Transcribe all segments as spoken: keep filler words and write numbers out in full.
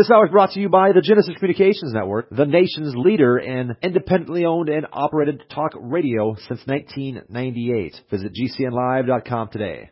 This hour is brought to you by the Genesis Communications Network, the nation's leader in independently owned and operated talk radio since nineteen ninety-eight. Visit G C N live dot com today.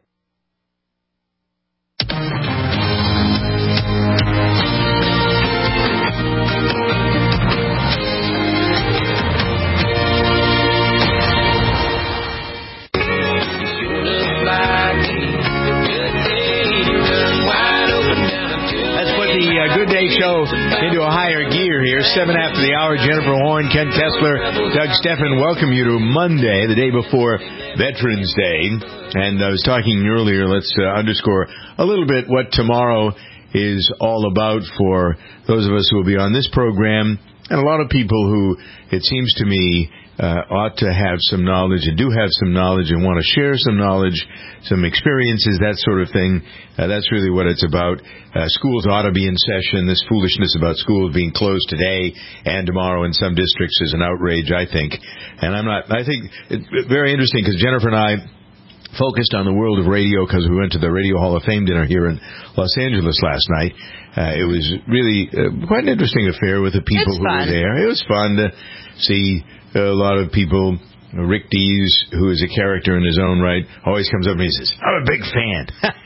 Uh, Good Day Show into a higher gear here. Seven after the hour. Jennifer Horn, Ken Kessler, Doug Steffen welcome you to Monday, the day before Veterans Day. And I was talking earlier, let's uh, underscore a little bit what tomorrow is all about for those of us who will be on this program and a lot of people who, it seems to me, Uh, ought to have some knowledge and do have some knowledge and want to share some knowledge, some experiences, that sort of thing. Uh, that's really what it's about. Uh, schools ought to be in session. This foolishness about schools being closed today and tomorrow in some districts is an outrage, I think. And I'm not, I think it's very interesting because Jennifer and I focused on the world of radio because we went to the Radio Hall of Fame dinner here in Los Angeles last night. Uh, it was really uh, quite an interesting affair with the people it's who fun. were there. It was fun to see a lot of people. Rick Dees, who is a character in his own right, always comes up and he says, I'm a big fan.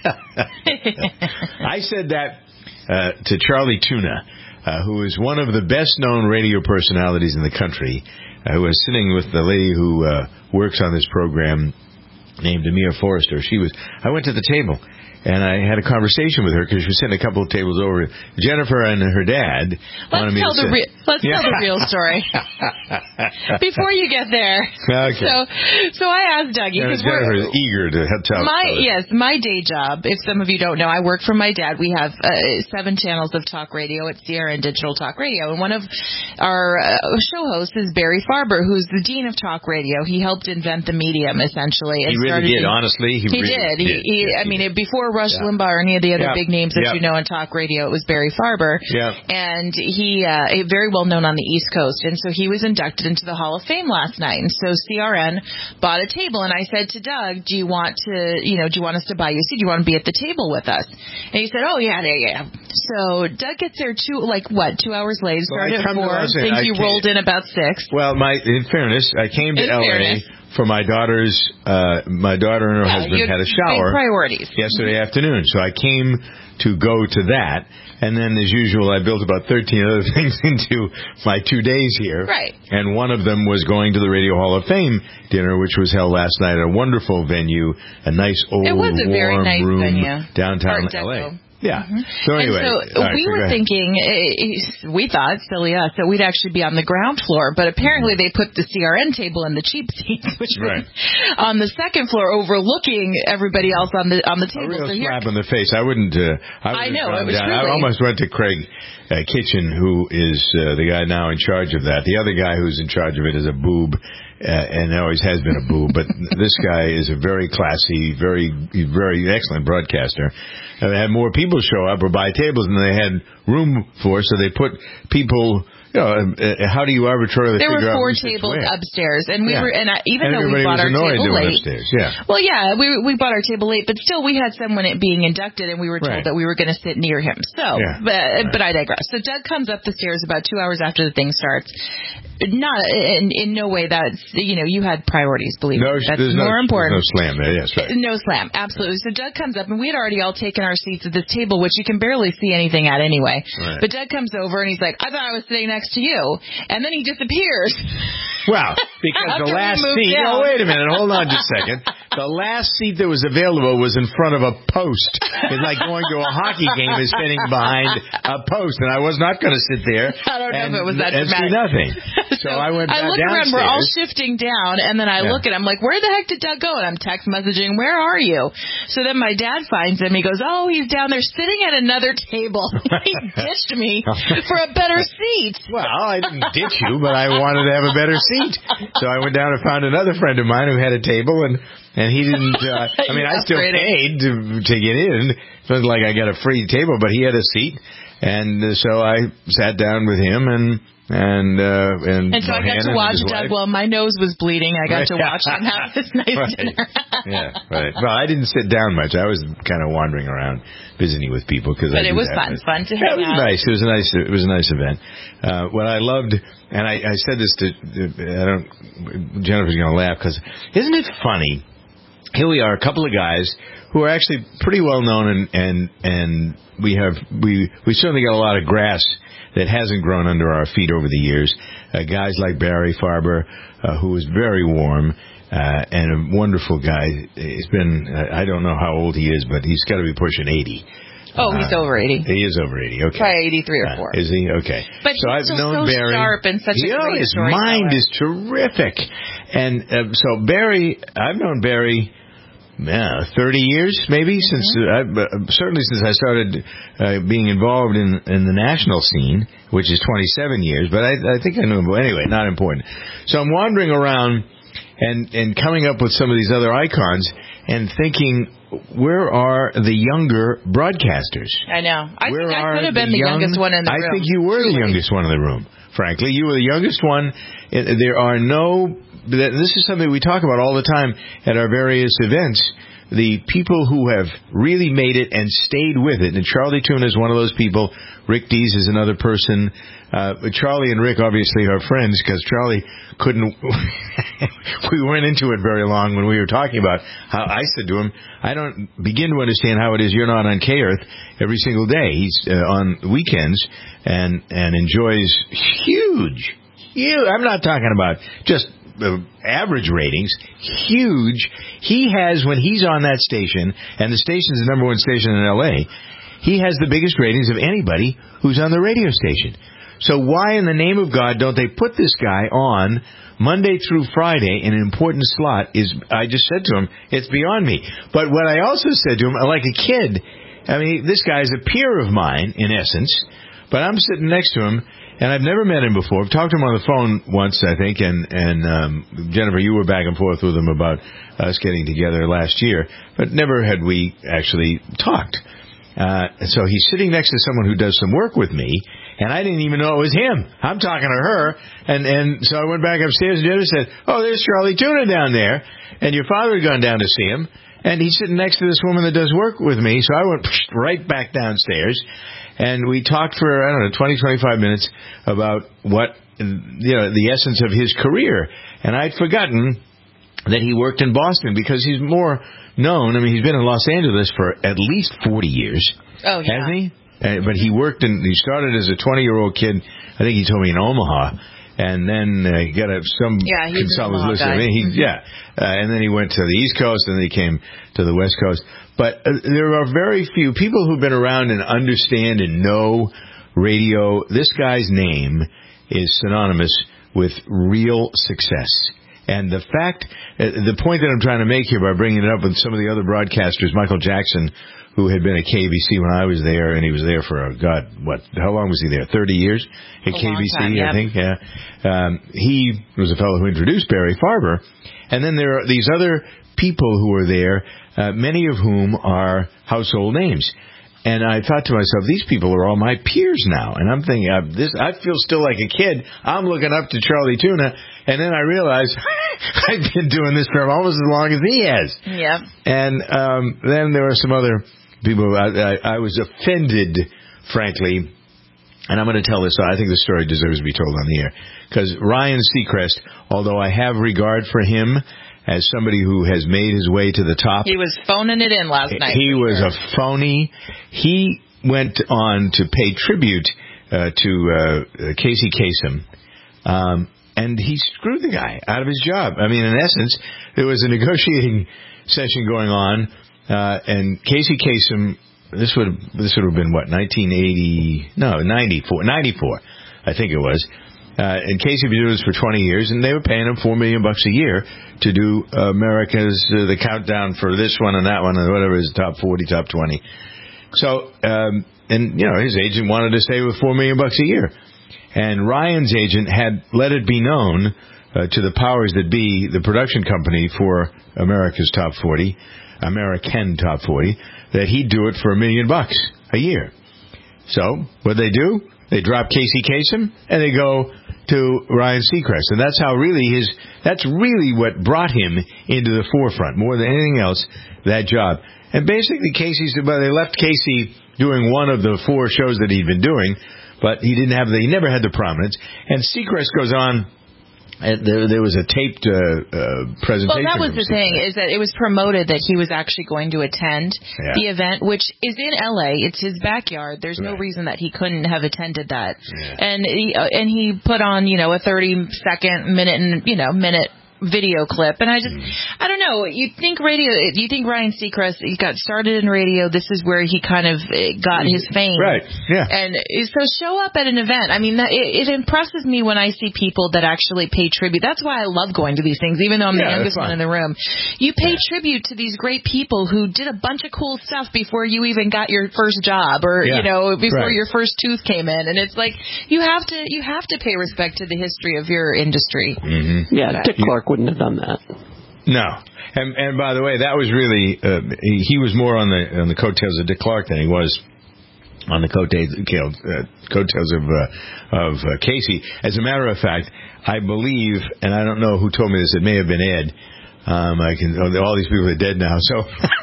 I said that uh, to Charlie Tuna, uh, who is one of the best-known radio personalities in the country, uh, who was sitting with the lady who uh, works on this program named Amir Forrester. She was. I went to the table. And I had a conversation with her because she was sitting a couple of tables over. Jennifer and her dad let's wanted me tell to the sit. re- Let's yeah. tell the real story. Before you get there. Okay. So, so I asked Dougie. And Jennifer is eager to tell my tell Yes, my day job, if some of you don't know, I work for my dad. We have uh, seven channels of talk radio at Sierra and Digital Talk Radio. And one of our uh, show hosts is Barry Farber, who's the dean of talk radio. He helped invent the medium, essentially. He really did, in, honestly. He, he really did. did. He, he, yes, I mean, did. before Rush yeah. Limbaugh or any of the other yeah. big names that yeah. you know in talk radio, it was Barry Farber. Yeah. And he uh, very well known on the East Coast. And so he was inducted into the Hall of Fame last night. And so C R N bought a table. And I said to Doug, do you want to, you know, do you want us to buy you a seat? Do you want to be at the table with us? And he said, oh, yeah, yeah, yeah. So Doug gets there two, like, what, two hours late. Started well, at four. I think you rolled in about six. Well, my in fairness, I came to in L A fairness. for my daughter's, uh, my daughter and her yeah, husband had a shower. Big priorities. Yesterday mm-hmm. afternoon. So I came to go to that. And then, as usual, I built about thirteen other things into my two days here. Right. And one of them was going to the Radio Hall of Fame dinner, which was held last night at a wonderful venue, a nice old, it was a warm very nice room venue. downtown Art L A. Deco. Yeah. Mm-hmm. So anyway, and so right, we so were thinking, we thought, silly us, that we'd actually be on the ground floor, but apparently they put the C R N table in the cheap seats, which right. was on the second floor, overlooking everybody else on the on the table. A real so slap here, in the face. I wouldn't. Uh, I I, know. It was down. really, I almost went to Craig uh, Kitchen, who is uh, the guy now in charge of that. The other guy who's in charge of it is a boob. Uh, and always has been a boob, but this guy is a very classy, very, very excellent broadcaster. And they had more people show up or buy tables than they had room for, so they put people. You know, uh, how do you arbitrarily there figure out? There were four who tables where? upstairs, and we yeah. were, and I, even and though we bought our table late, upstairs. Yeah. Well, yeah, we we bought our table late, but still, we had someone being inducted, and we were told right. that we were going to sit near him. So, yeah. but right. but I digress. So Doug comes up the stairs about two hours after the thing starts. Not in, in no way that's, you know, you had priorities, believe me. No, that's no, more important. No slam there, yes, right. No slam, absolutely. So Doug comes up, and we had already all taken our seats at this table, which you can barely see anything at anyway. Right. But Doug comes over, and he's like, I thought I was sitting next to you. And then he disappears. Well, because the last seat, down. oh, wait a minute, hold on just a second. The last seat that was available was in front of a post. It's like going to a hockey game and sitting behind a post, and I was not going to sit there. I don't and, know if it was that and dramatic. see nothing. So, so I went I look downstairs. around, we're all shifting down, and then I yeah. look at him like, where the heck did Doug go? And I'm text messaging, where are you? So then my dad finds him. He goes, oh, he's down there sitting at another table. He ditched me for a better seat. Well, I didn't ditch you, but I wanted to have a better seat. So I went down and found another friend of mine who had a table, and and he didn't. Uh, I mean, I still paid to to get in. It wasn't like I got a free table, but he had a seat. And uh, so I sat down with him and and uh, and, and so I got to watch Doug. Well, my nose was bleeding. I got to watch him have this nice right. dinner. yeah, right. Well, I didn't sit down much. I was kind of wandering around visiting with people because. But I it was that. fun. Fun to yeah, hang it was out. nice. It was a nice. It was a nice event. Uh, what I loved, and I, I said this to I don't. Jennifer's going to laugh because isn't it funny? Here we are, a couple of guys who are actually pretty well known, and and and we have we we certainly got a lot of grass that hasn't grown under our feet over the years. Uh, guys like Barry Farber, uh, who is very warm uh, and a wonderful guy. He's been uh, I don't know how old he is, but he's got to be pushing eighty. Oh, he's uh, over eighty. He is over eighty. Okay, probably eighty-three or four. Uh, is he? Okay. But so he's I've still known so Barry. sharp and such a you know, great his mind is terrific, and uh, so Barry, I've known Barry. Yeah, thirty years maybe mm-hmm. since uh, uh, certainly since I started uh, being involved in in the national scene, which is twenty-seven years. But I, I think I knew him. But anyway, not important. So I'm wandering around and and coming up with some of these other icons and thinking, where are the younger broadcasters? I know. I where think I could have been the, the young, youngest one in the I room. think you were the youngest one in the room. Frankly, you were the youngest one. There are no. This is something we talk about all the time at our various events. The people who have really made it and stayed with it. And Charlie Tuna is one of those people. Rick Dees is another person. Uh, Charlie and Rick obviously are friends because Charlie couldn't. We went into it very long when we were talking about how I said to him, I don't begin to understand how it is you're not on K-Earth every single day. He's uh, on weekends and, and enjoys huge, huge. I'm not talking about just Uh, average ratings, huge. He has, when he's on that station, and the station's the number one station in L A, he has the biggest ratings of anybody who's on the radio station. So why in the name of God don't they put this guy on Monday through Friday in an important slot? Is I just said to him, it's beyond me. But what I also said to him, like a kid, I mean, this guy's a peer of mine, in essence, but I'm sitting next to him, and I've never met him before. I've talked to him on the phone once, I think, and, and um, Jennifer, you were back and forth with him about us getting together last year, but never had we actually talked. Uh, so he's sitting next to someone who does some work with me, and I didn't even know it was him. I'm talking to her, and, and so I went back upstairs, and Jennifer said, oh, there's Charlie Tuna down there, and your father had gone down to see him, and he's sitting next to this woman that does work with me, so I went right back downstairs. And we talked for, I don't know, twenty, twenty-five minutes about what, you know, the essence of his career. And I'd forgotten that he worked in Boston because he's more known. I mean, he's been in Los Angeles for at least forty years. Oh, yeah. Hasn't he? Uh, but he worked in, he started as a twenty-year-old kid, I think he told me in Omaha. And then uh, he got a, some yeah, he's consultants listening. I mean, he, yeah. Uh, and then he went to the East Coast, and then he came to the West Coast. But uh, there are very few people who've been around and understand and know radio. This guy's name is synonymous with real success. And the fact, uh, the point that I'm trying to make here by bringing it up with some of the other broadcasters, Michael Jackson, who had been at K B C when I was there, and he was there for, uh, God, what, how long was he there? thirty years at a K B C, time, I yep. think, yeah. Um, he was a fellow who introduced Barry Farber. And then there are these other people who are there, uh, many of whom are household names. And I thought to myself, these people are all my peers now. And I'm thinking, uh, this, I feel still like a kid. I'm looking up to Charlie Tuna. And then I realize I've been doing this for almost as long as he has. Yep. And um, then there were some other people. I, I, I was offended, frankly. And I'm going to tell this. I think the story deserves to be told on the air. Because Ryan Seacrest, although I have regard for him as somebody who has made his way to the top. He was phoning it in last night. He was sure. a phony. He went on to pay tribute uh, to uh, Casey Kasem, um, and he screwed the guy out of his job. I mean, in essence, there was a negotiating session going on, uh, and Casey Kasem, this would this would have been, what, nineteen eighty, no, ninety-four, ninety-four, I think it was. Uh, and Casey been doing this for twenty years, and they were paying him four million bucks a year to do uh, America's uh, the countdown for this one and that one and whatever is top forty, top twenty. So, um, and you know, his agent wanted to stay with four million bucks a year, and Ryan's agent had let it be known uh, to the powers that be, the production company for America's top forty, American top forty, that he'd do it for a million bucks a year. So what they do, they drop Casey Kasem and they go to Ryan Seacrest, and that's how really his. That's really what brought him into the forefront more than anything else. That job, and basically Casey's. Well, they left Casey doing one of the four shows that he'd been doing, but he didn't have the. He never had the prominence. And Seacrest goes on. And there, there was a taped uh, uh, presentation. Well, that was the thing, is that it was promoted that he was actually going to attend yeah. the event, which is in L A. It's his backyard. There's right. no reason that he couldn't have attended that. Yeah. And he, uh, and he put on, you know, a thirty second minute and you know minute. video clip, and I just, mm. I don't know. You think radio? You think Ryan Seacrest? He got started in radio. This is where he kind of got his fame, right? Yeah. And so show up at an event. I mean, that, it, it impresses me when I see people that actually pay tribute. That's why I love going to these things, even though I'm yeah, the youngest one in the room. You pay yeah. tribute to these great people who did a bunch of cool stuff before you even got your first job, or yeah. you know, before right. your first tooth came in. And it's like you have to, you have to pay respect to the history of your industry. Mm-hmm. Yeah, Dick Clark wouldn't have done that. No, and and by the way, that was really uh, he, he was more on the on the coattails of Dick Clark than he was on the coattails, you know, uh, coattails of uh, of uh, Casey. As a matter of fact, I believe, and I don't know who told me this. It may have been Ed. Um, I can. All these people are dead now, so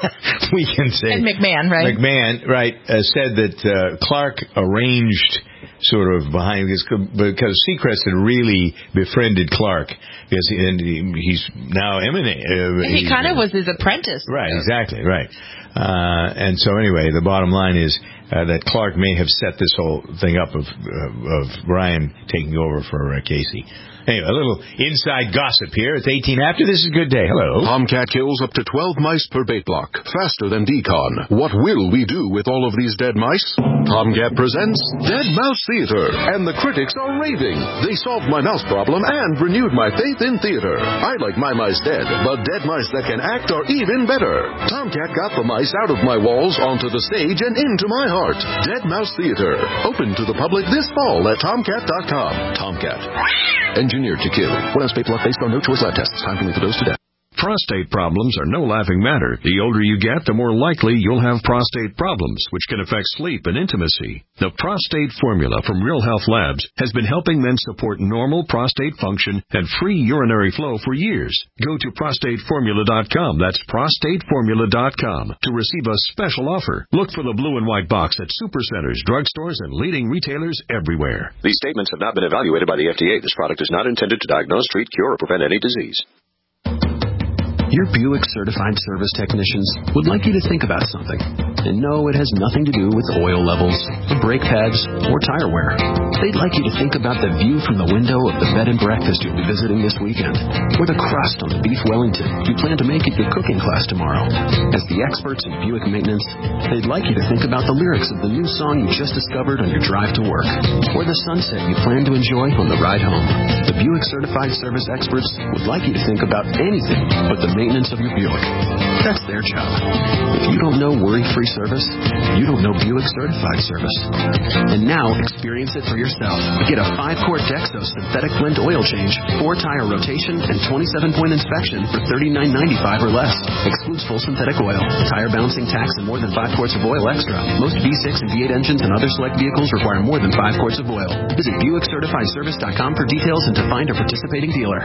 we can say. And McMahon, right? McMahon, right, uh, said that uh, Clark arranged. Sort of behind this, because Seacrest had really befriended Clark, because he, and he, he's now eminent. Uh, he kind of was his apprentice. Right, exactly, right. Uh, and so anyway, the bottom line is uh, that Clark may have set this whole thing up of uh, of Ryan taking over for uh, Casey. Anyway, a little inside gossip here. It's eighteen after. This is a good day. Hello. Tomcat kills up to twelve mice per bait block, faster than Decon. What will we do with all of these dead mice? Tomcat presents Dead Mouse Theater, and the critics are raving. They solved my mouse problem and renewed my faith in theater. I like my mice dead, but dead mice that can act are even better. Tomcat got the mice out of my walls, onto the stage, and into my heart. Dead Mouse Theater, open to the public this fall at tomcat dot com. Tomcat. Engineered to kill. One ounce paper based on no choice lab tests. Time to leave the dose to death. Prostate problems are no laughing matter. The older you get, the more likely you'll have prostate problems, which can affect sleep and intimacy. The Prostate Formula from Real Health Labs has been helping men support normal prostate function and free urinary flow for years. Go to prostate formula dot com. That's prostate formula dot com to receive a special offer. Look for the blue and white box at supercenters, drugstores, and leading retailers everywhere. These statements have not been evaluated by the F D A. This product is not intended to diagnose, treat, cure, or prevent any disease. Your Buick Certified Service Technicians would like you to think about something. And no, it has nothing to do with oil levels, brake pads, or tire wear. They'd like you to think about the view from the window of the bed and breakfast you'll be visiting this weekend, or the crust on the beef Wellington you plan to make at your cooking class tomorrow. As the experts in Buick maintenance, they'd like you to think about the lyrics of the new song you just discovered on your drive to work, or the sunset you plan to enjoy on the ride home. The Buick Certified Service experts would like you to think about anything but the maintenance of your Buick. That's their job. If you don't know worry-free service, you don't know Buick Certified Service. And now, experience it for yourself. Get a five-quart Dexos synthetic blend oil change, four-tire rotation, and twenty-seven point inspection for thirty-nine ninety-five or less. Excludes full synthetic oil, tire balancing tax, and more than five quarts of oil extra. Most V six and V eight engines and other select vehicles require more than five quarts of oil. Visit Buick Certified Service dot com for details and to find a participating dealer.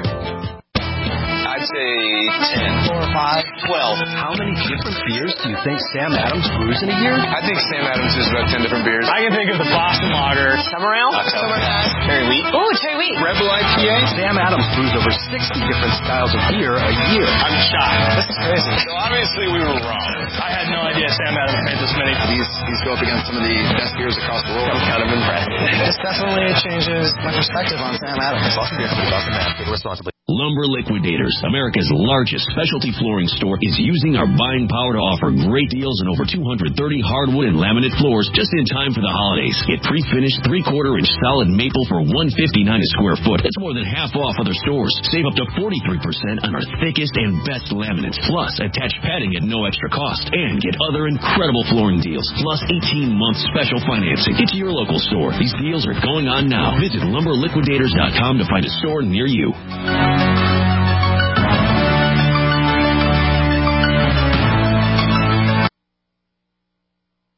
I'd say ten. Four or five. Twelve. How many different beers do you think Sam Adams brews in a year? I think Sam Adams is about ten different beers. I can think of the Boston Lager. Summer Ale. Summer Ale. Cherry Wheat. Ooh, Cherry Wheat. Rebel I P A. Sam Adams brews over sixty different styles of beer a year. I'm shocked. This is crazy. So obviously we were wrong. I had no idea Sam Adams made this many. He's, he's go up against some of the best beers across the world. I'm kind of impressed. This definitely changes my perspective on Sam Adams. Boston beer company, Boston Man. Take responsibly. Lumber Liquidators, America's largest specialty flooring store, is using our buying power to offer great deals on over two hundred thirty hardwood and laminate floors just in time for the holidays. Get pre-finished three-quarter inch solid maple for one hundred fifty-nine dollars a square foot. That's more than half off other stores. Save up to forty-three percent on our thickest and best laminates. Plus, attach padding at no extra cost. And get other incredible flooring deals. Plus, eighteen month special financing. Get to your local store. These deals are going on now. Visit lumber liquidators dot com to find a store near you.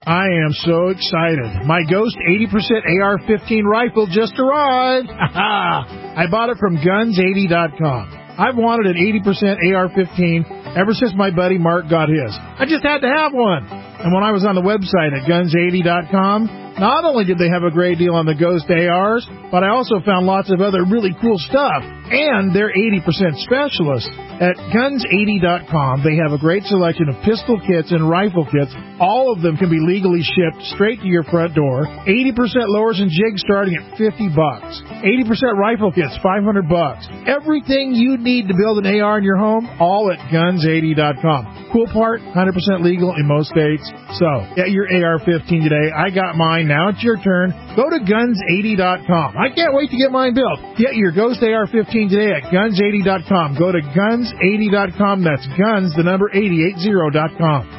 I am so excited. My Ghost eighty percent A R fifteen rifle just arrived. I bought it from guns eighty dot com. I've wanted an eighty percent A R fifteen ever since my buddy Mark got his. I just had to have one. And when I was on the website at guns eighty dot com, not only did they have a great deal on the Ghost A Rs, but I also found lots of other really cool stuff. And they're eighty percent specialists. At guns eighty dot com, they have a great selection of pistol kits and rifle kits. All of them can be legally shipped straight to your front door. eighty percent lowers and jigs starting at fifty bucks. eighty percent rifle kits, five hundred bucks. Everything you need to build an A R in your home, all at guns eighty dot com. Cool part, one hundred percent legal in most states. So, get your A R fifteen today. I got mine. Now it's your turn. Go to guns eighty dot com. I can't wait to get mine built. Get your Ghost A R fifteen today at guns eighty dot com. Go to guns eighty dot com. That's guns, the number eighty, eighty dot com.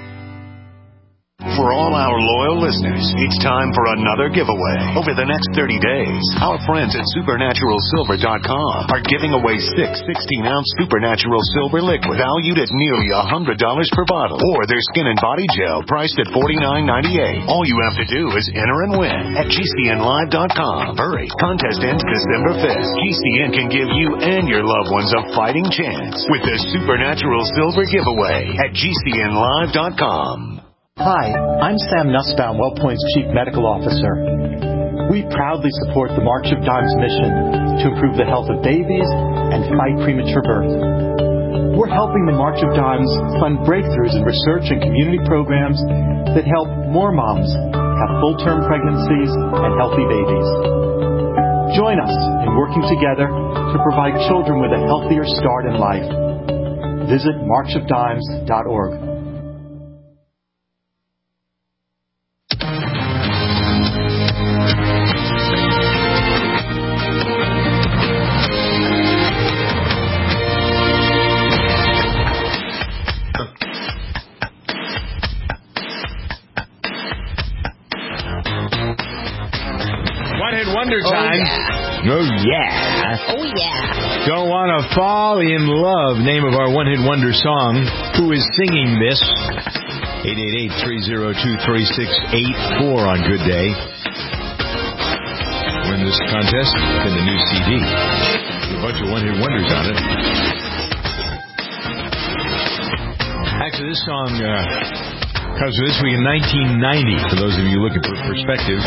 For all our loyal listeners, it's time for another giveaway. Over the next thirty days, our friends at supernatural silver dot com are giving away six sixteen-ounce Supernatural Silver liquid valued at nearly one hundred dollars per bottle, or their skin and body gel priced at forty-nine ninety-eight. All you have to do is enter and win at G C N live dot com. Hurry, contest ends December fifth. G C N can give you and your loved ones a fighting chance with the Supernatural Silver giveaway at G C N live dot com. Hi, I'm Sam Nussbaum, WellPoint's Chief Medical Officer. We proudly support the March of Dimes mission to improve the health of babies and fight premature birth. We're helping the March of Dimes fund breakthroughs in research and community programs that help more moms have full-term pregnancies and healthy babies. Join us in working together to provide children with a healthier start in life. Visit march of dimes dot org. Wonder time. Oh, yeah. Oh, yeah. Don't Want to Fall in Love, name of our one-hit wonder song. Who is singing this? eight eight eight, three oh two, three six eight four on Good Day. Win this contest in the new C D. A bunch of one-hit wonders on it. Actually, this song uh, comes from this week in nineteen ninety, for those of you looking for perspective.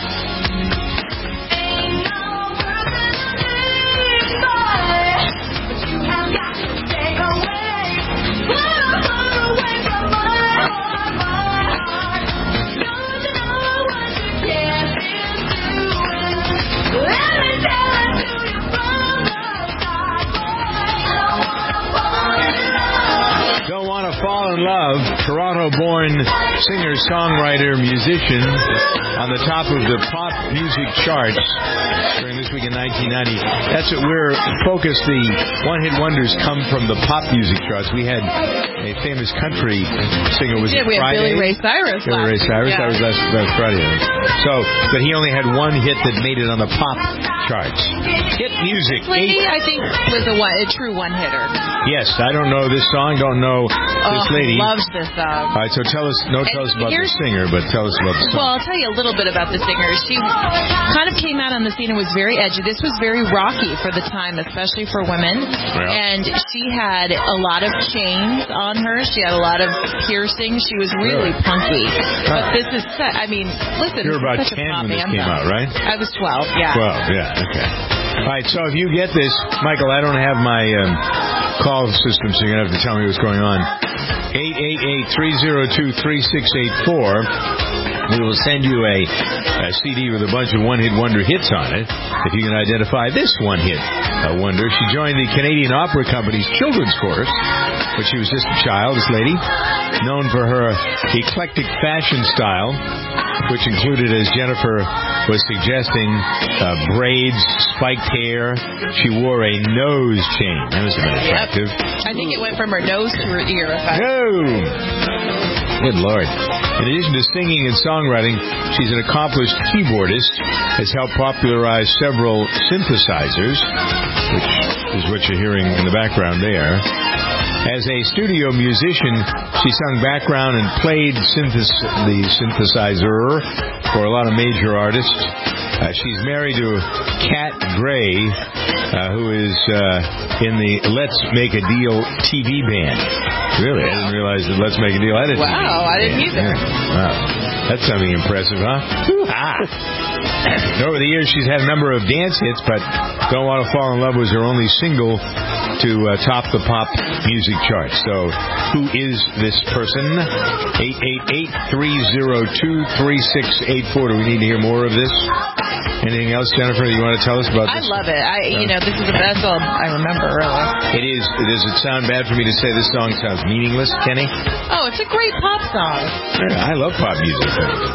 Love, Toronto-born singer, songwriter, musician, on the top of the pop music charts during this week in nineteen ninety. That's what we're focused. The one-hit wonders come from the pop music charts. We had a famous country singer. Was yeah, it we had Friday? Billy Ray Cyrus. Billy Ray Cyrus. Yeah. That was last, last Friday. So, but he only had one hit that made it on the pop charts. Hit music. This lady, I think, was a, one, a true one-hitter. Yes, I don't know this song. Don't know this oh, lady. Loves this song. All right, so tell us, no, tell us about the singer, but tell us about the song. Well, I'll tell you a little bit about the singer. She kind of came out on the scene and was very edgy. This was very rocky for the time, especially for women. Yeah. And she had a lot of chains on her. She had a lot of piercings. She was really, really? punky. Huh. But this is, I mean, listen, you were about such ten a pop when this anthem. came out, right? I was twelve, yeah. twelve, yeah, okay. All right, so if you get this, Michael, I don't have my um, call system, so you're going to have to tell me what's going on. eight eight eight, three oh two, three six eight four. We will send you a, a C D with a bunch of one-hit wonder hits on it, if you can identify this one-hit uh, wonder. She joined the Canadian Opera Company's children's chorus when she was just a child, this lady, known for her eclectic fashion style, which included, as Jennifer was suggesting, uh, braids, spiked hair. She wore a nose chain. That was a bit attractive. Yep. I think it went from her nose to her ear. No! Good Lord. In addition to singing and songwriting, she's an accomplished keyboardist, has helped popularize several synthesizers, which is what you're hearing in the background there. As a studio musician, she sung background and played synthes- the synthesizer for a lot of major artists. Uh, she's married to Kat Gray, uh, who is uh, in the Let's Make a Deal T V band. Really? I didn't realize that Let's Make a Deal had a T V Wow, I didn't band. either. Yeah. Wow. That's something impressive, huh? Ah. Over the years, she's had a number of dance hits, but Don't Want to Fall in Love was her only single to uh, top the pop music chart. So, who is this person? eight eight eight, three oh two, three six eight four. Do we need to hear more of this? Anything else, Jennifer, you want to tell us about I this? love it. I, you know, this is the best song I remember, really. It is. Does it sound bad for me to say this song sounds meaningless, Kenny? Oh, it's a great pop song. Yeah, I love pop music.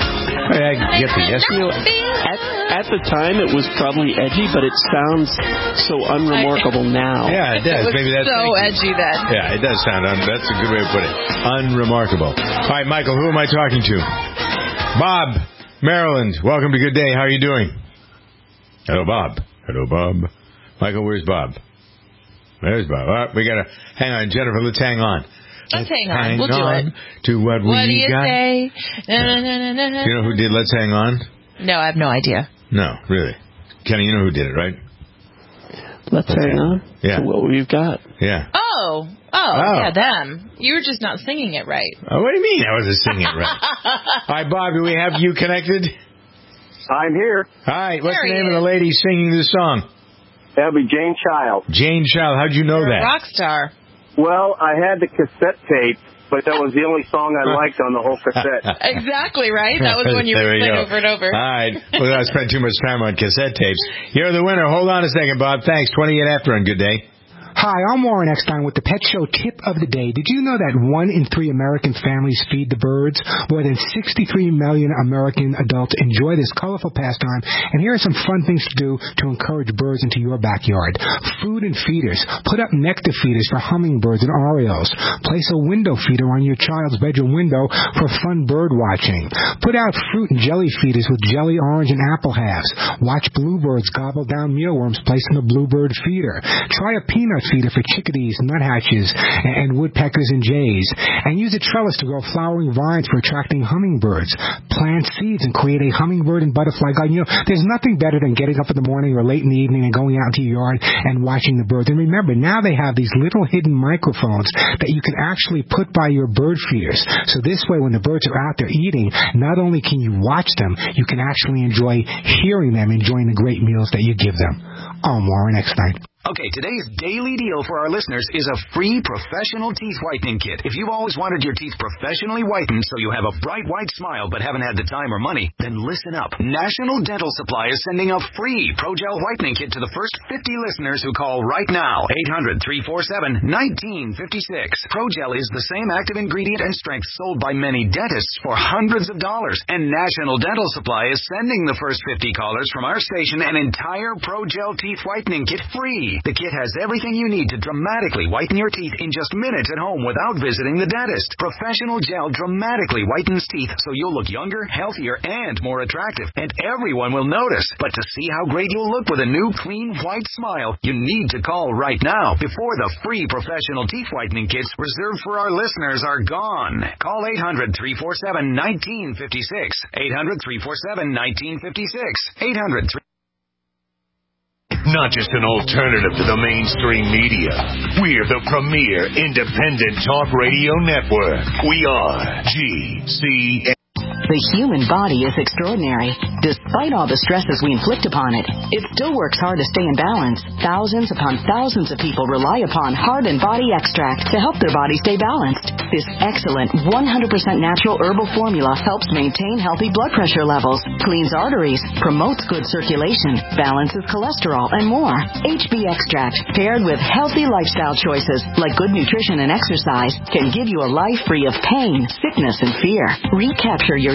I get the yes. You know, at, at the time, it was probably edgy, but it sounds so unremarkable now. Yeah, it does. It was Maybe that's so edgy then. Yeah, it does sound. Un- that's a good way to put it. Unremarkable. All right, Michael, who am I talking to? Bob, Maryland. Welcome to Good Day. How are you doing? Hello, Bob. Hello, Bob. Michael, where's Bob? There's Bob. All right, we gotta hang on, Jennifer. Let's hang on. Let's hang on. Hang We'll do on it. To what, What we do you got. say? Na, na, na, na, na. Do you know who did Let's Hang On? No, I have no idea. No, really. Kenny, you know who did it, right? Let's hang on Yeah. to what we've got. Yeah. Oh, oh, Oh. yeah, them. You were just not singing it right. Oh, what do you mean I wasn't singing it right? All right, Bob, do we have you connected? I'm here. All right, what's There the he name of is. the lady singing this song? That'll be Jane Child. Jane Child. How'd you know You're a that? rock star. Well, I had the cassette tape, but that was the only song I liked on the whole cassette. Exactly, right? That was when you There were we playing go. over and over. All right. Well, I spent too much time on cassette tapes. You're the winner. Hold on a second, Bob. Thanks. twenty-eight after on Good Day. Hi, I'm Warren Eckstein with the Pet Show Tip of the Day. Did you know that one in three American families feed the birds? More than sixty-three million American adults enjoy this colorful pastime, and here are some fun things to do to encourage birds into your backyard. Food and feeders. Put up nectar feeders for hummingbirds and orioles. Place a window feeder on your child's bedroom window for fun bird watching. Put out fruit and jelly feeders with jelly, orange, and apple halves. Watch bluebirds gobble down mealworms placed in the bluebird feeder. Try a peanut feeder for chickadees, nuthatches, and woodpeckers and jays. And use a trellis to grow flowering vines for attracting hummingbirds. Plant seeds and create a hummingbird and butterfly garden. You know, there's nothing better than getting up in the morning or late in the evening and going out into your yard and watching the birds. And remember, now they have these little hidden microphones that you can actually put by your bird feeders. So this way, when the birds are out there eating, not only can you watch them, you can actually enjoy hearing them, enjoying the great meals that you give them. I'm Warren Eckstein. Okay, today's daily deal for our listeners is a free professional teeth whitening kit. If you've always wanted your teeth professionally whitened so you have a bright white smile but haven't had the time or money, then listen up. National Dental Supply is sending a free ProGel whitening kit to the first fifty listeners who call right now. eight hundred, three four seven, one nine five six. ProGel is the same active ingredient and strength sold by many dentists for hundreds of dollars. And National Dental Supply is sending the first fifty callers from our station an entire ProGel teeth whitening kit free. The kit has everything you need to dramatically whiten your teeth in just minutes at home without visiting the dentist. Professional gel dramatically whitens teeth so you'll look younger, healthier, and more attractive. And everyone will notice. But to see how great you'll look with a new, clean, white smile, you need to call right now before the free professional teeth whitening kits reserved for our listeners are gone. Call eight hundred, three four seven, one nine five six. eight hundred, three four seven, one nine five six. eight hundred, three Not just an alternative to the mainstream media. We're the premier independent talk radio network. We are G C N. The human body is extraordinary. Despite all the stresses we inflict upon it, it still works hard to stay in balance. Thousands upon thousands of people rely upon Heart and Body Extract to help their body stay balanced. This excellent one hundred percent natural herbal formula helps maintain healthy blood pressure levels, cleans arteries, promotes good circulation, balances cholesterol, and more. H B Extract, paired with healthy lifestyle choices like good nutrition and exercise, can give you a life free of pain, sickness, and fear. Recapture your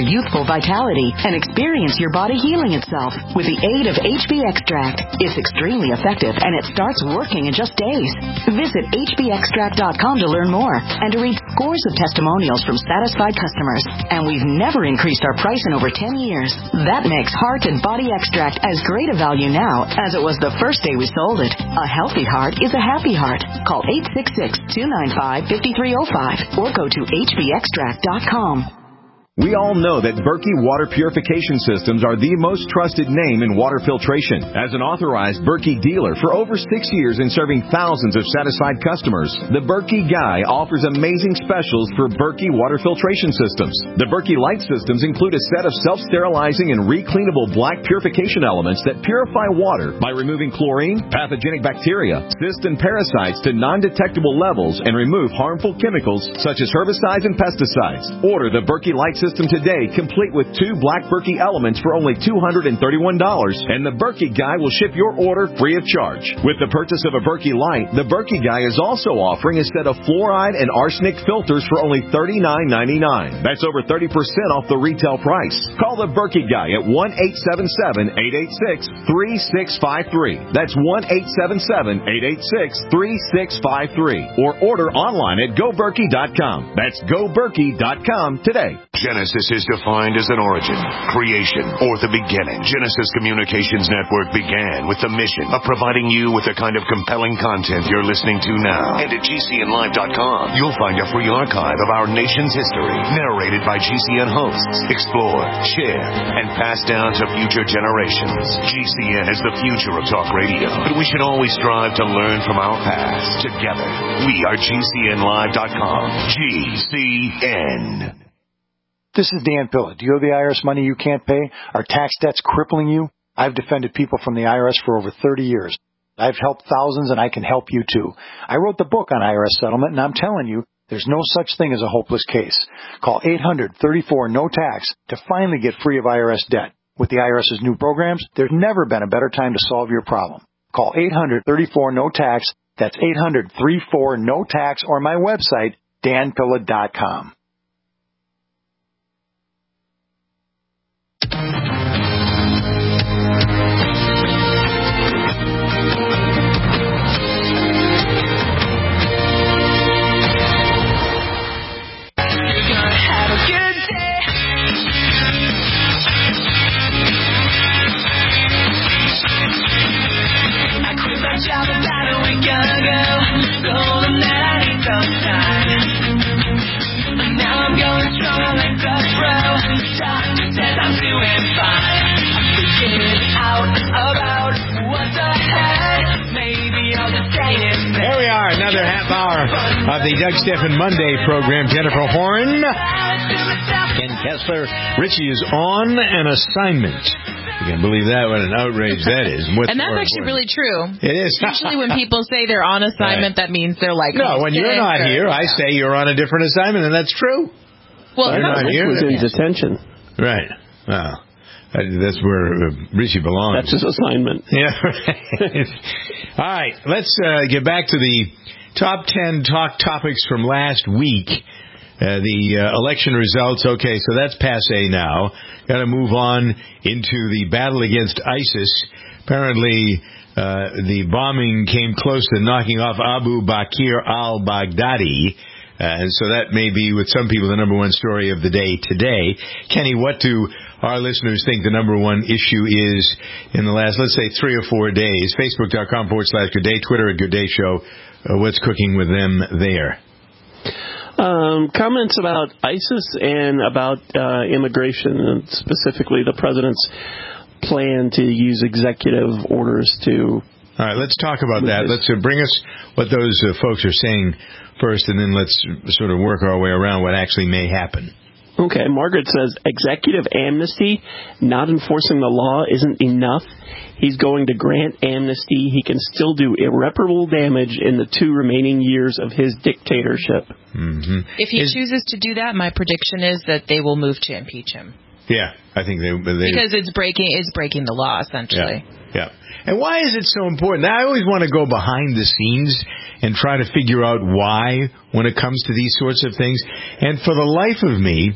youthful vitality and experience your body healing itself with the aid of H B Extract. It's extremely effective, and it starts working in just days. Visit H B extract dot com to learn more and to read scores of testimonials from satisfied customers. And we've never increased our price in over ten years. That makes Heart and Body Extract as great a value now as it was the first day we sold it. A healthy heart is a happy heart. Call eight six six, two nine five, five three zero five or go to H B extract dot com. We all know that Berkey Water Purification Systems are the most trusted name in water filtration. As an authorized Berkey dealer for over six years and serving thousands of satisfied customers, the Berkey Guy offers amazing specials for Berkey Water Filtration Systems. The Berkey Light Systems include a set of self-sterilizing and recleanable black purification elements that purify water by removing chlorine, pathogenic bacteria, cysts, and parasites to non-detectable levels and remove harmful chemicals such as herbicides and pesticides. Order the Berkey Light System System today, complete with two black Berkey elements for only two hundred thirty-one dollars, and the Berkey Guy will ship your order free of charge. With the purchase of a Berkey Light, the Berkey Guy is also offering a set of fluoride and arsenic filters for only thirty-nine ninety-nine. That's over thirty percent off the retail price. Call the Berkey Guy at one eight seven seven, eight eight six, three six five three. That's one eight seven seven, eight eight six, three six five three. Or order online at go berkey dot com. That's go berkey dot com today. Genesis is defined as an origin, creation, or the beginning. Genesis Communications Network began with the mission of providing you with the kind of compelling content you're listening to now. And at G C N live dot com, you'll find a free archive of our nation's history, narrated by G C N hosts, explored, shared, and passed down to future generations. G C N is the future of talk radio, but we should always strive to learn from our past. Together, we are G C N live dot com. G C N. This is Dan Pilla. Do you owe the I R S money you can't pay? Are tax debts crippling you? I've defended people from the I R S for over thirty years. I've helped thousands, and I can help you too. I wrote the book on I R S settlement, and I'm telling you, there's no such thing as a hopeless case. Call eight hundred, thirty-four, no tax to finally get free of I R S debt. With the IRS's new programs, there's never been a better time to solve your problem. Call eight hundred, thirty-four, no tax. That's eight hundred, thirty-four, no tax, or my website, dan pilla dot com. Job about a week ago, told them that I need some time. Now I'm going strong like a pro. Doctor says I'm doing fine. I'm freaking out about what's ahead. Maybe I'll just stay in bed. Here we are, another half hour of the Doug Stephan Monday program. Jennifer Horn, Ken Kessler, Richie is on an assignment. You can believe that, what an outrage that is. What's and that's actually important? really true. It is. Usually when people say they're on assignment, right. That means they're like... No, when you're not or, here, yeah. I say you're on a different assignment, and that's true. Well, you're no, not Rich here. was in detention. Right. Well, that's where uh, Richie belongs. That's his assignment. Yeah. Right. All right, let's uh, get back to the top ten talk topics from last week. Uh, the uh, election results, okay, so that's passé now. Got to move on into the battle against ISIS. Apparently, uh, the bombing came close to knocking off Abu Bakr al-Baghdadi. Uh, and so that may be, with some people, the number one story of the day today. Kenny, what do our listeners think the number one issue is in the last, let's say, three or four days? Facebook.com forward slash Good Day, Twitter at Good Day Show. Uh, what's cooking with them there? Um, comments about ISIS and about uh, immigration, and specifically the president's plan to use executive orders to... All right, let's talk about that. Let's uh, bring us what those uh, folks are saying first, and then let's sort of work our way around what actually may happen. Okay, Margaret says, executive amnesty, not enforcing the law isn't enough. He's going to grant amnesty. He can still do irreparable damage in the two remaining years of his dictatorship. Mm-hmm. If he is, chooses to do that, my prediction is that they will move to impeach him. Yeah, I think they... they because it's breaking it's breaking the law, essentially. Yeah, yeah. And why is it so important? I always want to go behind the scenes and try to figure out why when it comes to these sorts of things. And for the life of me,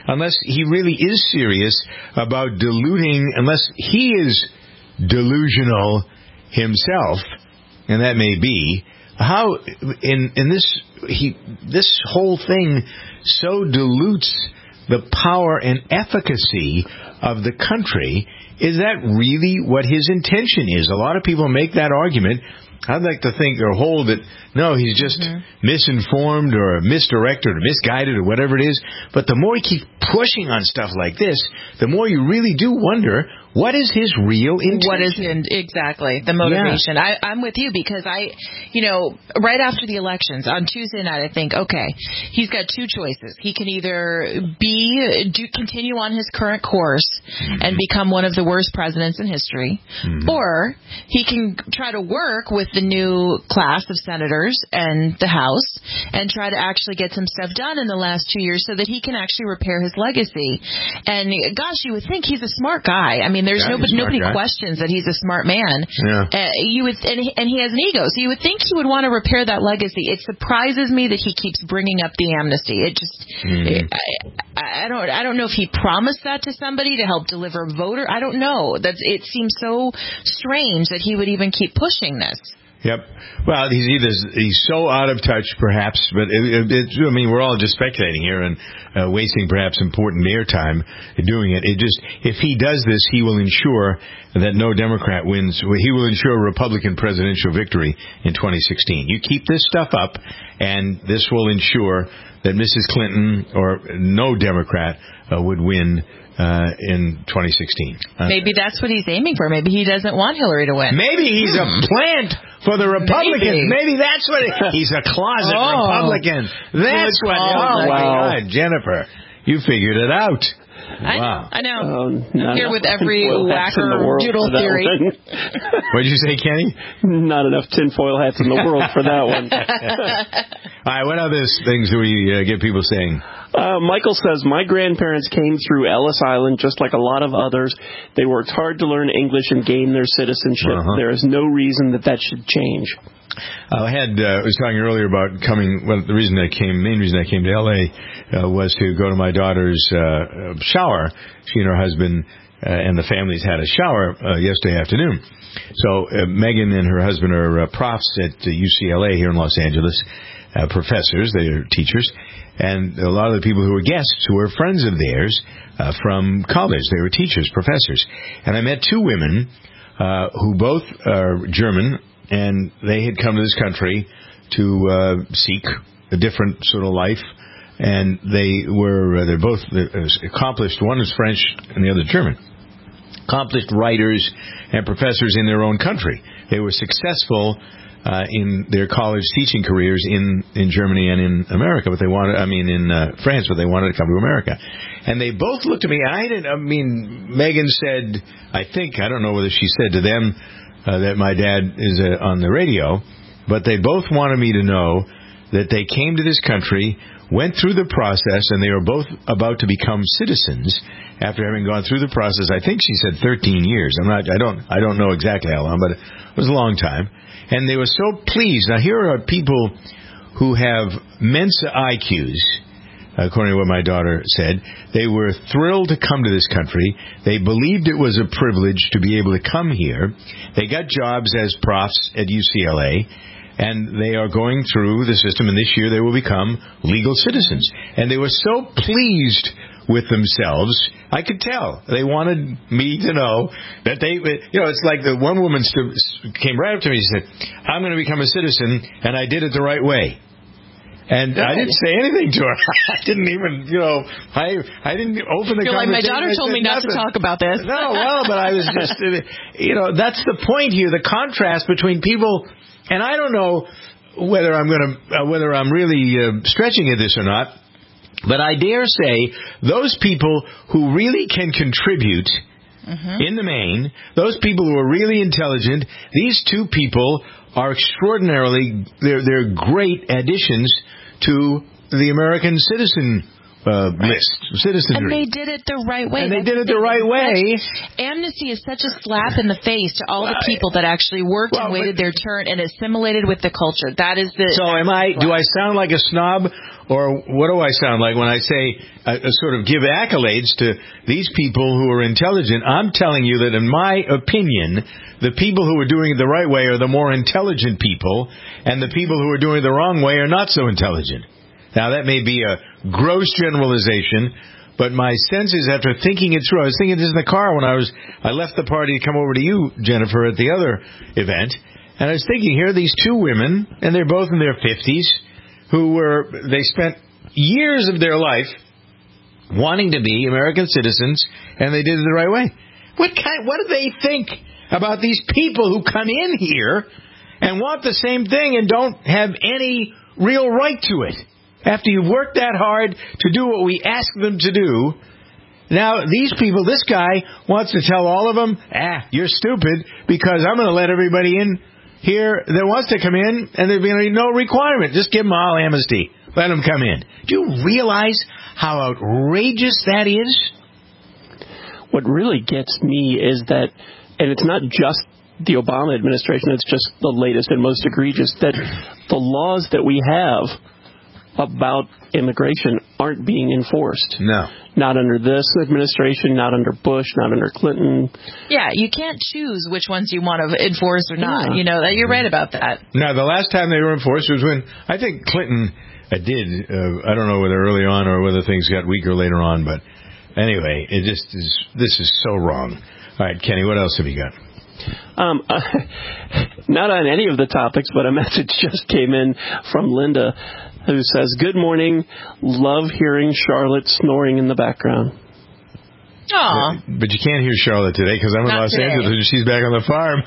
unless he really is serious about diluting, unless he is delusional himself, and that may be, how in in this he this whole thing so dilutes the power and efficacy of the country. Is that really what his intention is? A lot of people make that argument. I'd like to think or hold that, no, he's just mm-hmm. misinformed or misdirected or misguided or whatever it is. But the more he keeps pushing on stuff like this, the more you really do wonder, what is his real intention? What is in, exactly the motivation? Yeah. I, I'm with you because I, you know, right after the elections on Tuesday night, I think, okay, he's got two choices. He can either be do continue on his current course mm-hmm. and become one of the worst presidents in history, mm-hmm. or he can try to work with the new class of senators and the House and try to actually get some stuff done in the last two years so that he can actually repair his legacy. And gosh, you would think he's a smart guy. I mean, there's yeah, nobody, nobody questions that he's a smart man. Yeah. Uh, you would, and he, and he has an ego, so you would think he would want to repair that legacy. It surprises me that he keeps bringing up the amnesty. It just, mm. it, I, I don't, I don't know if he promised that to somebody to help deliver voter. I don't know. That's. It seems so strange that he would even keep pushing this. Yep. Well, he's either he's so out of touch, perhaps, but it, it, it, I mean, we're all just speculating here and uh, wasting perhaps important airtime doing it. It just, if he does this, he will ensure that no Democrat wins. He will ensure a Republican presidential victory in twenty sixteen. You keep this stuff up, and this will ensure that Missus Clinton or no Democrat uh, would win Uh, in twenty sixteen. Uh, Maybe that's what he's aiming for. Maybe he doesn't want Hillary to win. Maybe he's a plant for the Republicans. Maybe, Maybe that's what it, he's a closet oh, Republican. That's what. Oh, my wow. God, Jennifer, you figured it out. I wow. know. I know. Um, Here with every whacker doodle theory. What did you say, Kenny? Not enough tinfoil hats in the world for that one. All right, what other things do we uh, get people saying? Uh, Michael says, my grandparents came through Ellis Island just like a lot of others. They worked hard to learn English and gain their citizenship. Uh-huh. There is no reason that that should change. I had uh, I was talking earlier about coming. Well, the reason I came, main reason I came to L A uh, was to go to my daughter's uh, shower. She and her husband uh, and the families had a shower uh, yesterday afternoon. So uh, Megan and her husband are uh, profs at uh, U C L A here in Los Angeles, uh, professors. They are teachers, and a lot of the people who were guests who were friends of theirs uh, from college. They were teachers, professors, and I met two women uh, who both are German. And they had come to this country to uh, seek a different sort of life. And they were, uh, they're both accomplished. One is French and the other German. Accomplished writers and professors in their own country. They were successful uh, in their college teaching careers in, in Germany and in America. But they wanted, I mean, in uh, France, but they wanted to come to America. And they both looked at me. I didn't, I mean, Megan said, I think, I don't know whether she said to them, Uh, that my dad is uh, on the radio, but they both wanted me to know that they came to this country, went through the process, and they were both about to become citizens after having gone through the process. I think she said thirteen years. I'm not. I don't. I don't know exactly how long, but it was a long time. And they were so pleased. Now here are people who have Mensa I Qs. According to what my daughter said, they were thrilled to come to this country. They believed it was a privilege to be able to come here. They got jobs as profs at U C L A, and they are going through the system, and this year they will become legal citizens. And they were so pleased with themselves, I could tell. They wanted me to know that they, you know, it's like the one woman st- came right up to me and said, I'm going to become a citizen, and I did it the right way. And I didn't say anything to her. I didn't even, you know, I I didn't open the You're conversation. Like my daughter told me not nothing. to talk about this. No, well, but I was just, you know, that's the point here, the contrast between people, and I don't know whether I'm going to, uh, whether I'm really uh, stretching at this or not, but I dare say those people who really can contribute mm-hmm. in the main, those people who are really intelligent, these two people are extraordinarily, they're, they're great additions to the American citizen uh, list, citizenry. And they did it the right way. And they That's did it the right way. Amnesty is such a slap in the face to all well, the people that actually worked well, and waited their turn and assimilated with the culture. That is the... So am I, do I sound like a snob, or what do I sound like when I say, uh, sort of give accolades to these people who are intelligent? I'm telling you that in my opinion, the people who are doing it the right way are the more intelligent people, and the people who are doing it the wrong way are not so intelligent. Now, that may be a gross generalization, but my sense is after thinking it through, I was thinking this in the car when I was, I left the party to come over to you, Jennifer, at the other event, and I was thinking, here are these two women, and they're both in their fifties, who were, they spent years of their life wanting to be American citizens, and they did it the right way. What kind, what do they think about these people who come in here and want the same thing and don't have any real right to it? After you've worked that hard to do what we ask them to do, now these people, this guy wants to tell all of them, ah, you're stupid, because I'm going to let everybody in here that wants to come in, and there'll be no requirement. Just give them all amnesty. Let them come in. Do you realize how outrageous that is? What really gets me is that, and it's not just the Obama administration, it's just the latest and most egregious, that the laws that we have about immigration aren't being enforced. No. Not under this administration, not under Bush, not under Clinton. Yeah, you can't choose which ones you want to enforce or not. Yeah. You know, you're right about that. Now, the last time they were enforced was when, I think Clinton uh, did, uh, I don't know whether early on or whether things got weaker later on, but anyway, it just is, this is so wrong. All right, Kenny, what else have you got? Um, uh, not on any of the topics, but a message just came in from Linda, who says, good morning, love hearing Charlotte snoring in the background. Aw. But you can't hear Charlotte today because I'm in Not Los today. Angeles and she's back on the farm.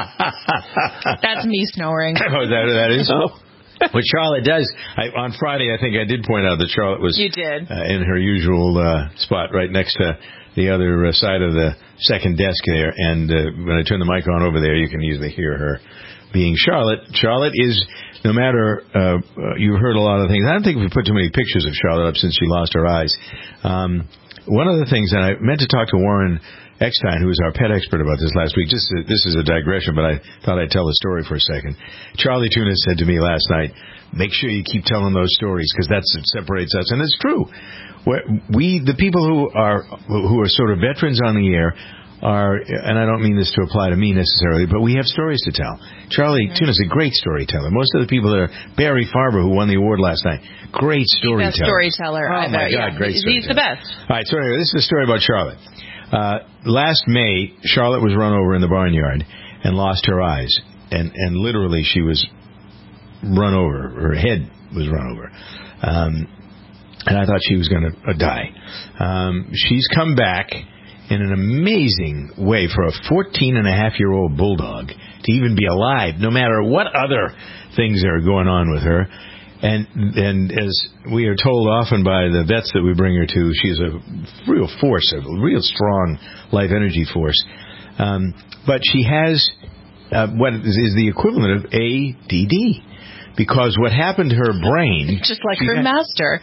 That's me snoring. Oh, is that what that is? Oh. What Charlotte does, I, on Friday, I think I did point out that Charlotte was you did. Uh, in her usual uh, spot right next to the other uh, side of the second desk there. And uh, when I turn the mic on over there, you can usually hear her being Charlotte. Charlotte is, no matter, uh, you've heard a lot of things. I don't think we've put too many pictures of Charlotte up since she lost her eyes. Um, one of the things, and I meant to talk to Warren Eckstein, who was our pet expert about this last week. Just uh, this is a digression, but I thought I'd tell the story for a second. Charlie Tunis said to me last night, make sure you keep telling those stories because that's what separates us. And it's true. We, the people who are who are sort of veterans on the air, are, and I don't mean this to apply to me necessarily, but we have stories to tell. Charlie mm-hmm. Tunis is a great storyteller. Most of the people there, Barry Farber, who won the award last night, great storyteller. Best storyteller. Oh, I my bet. God, yeah. great He's storyteller. He's the best. All right, so anyway, this is a story about Charlotte. Uh, last May, Charlotte was run over in the barnyard and lost her eyes. And, and literally, she was run over. Her head was run over. Um, and I thought she was going to uh, die. Um, she's come back in an amazing way for a fourteen and a half year old bulldog to even be alive, no matter what other things are going on with her. And and as we are told often by the vets that we bring her to, she's a real force, a real strong life energy force. Um, but she has uh, what is the equivalent of A D D. Because what happened to her brain... Just like her had, master.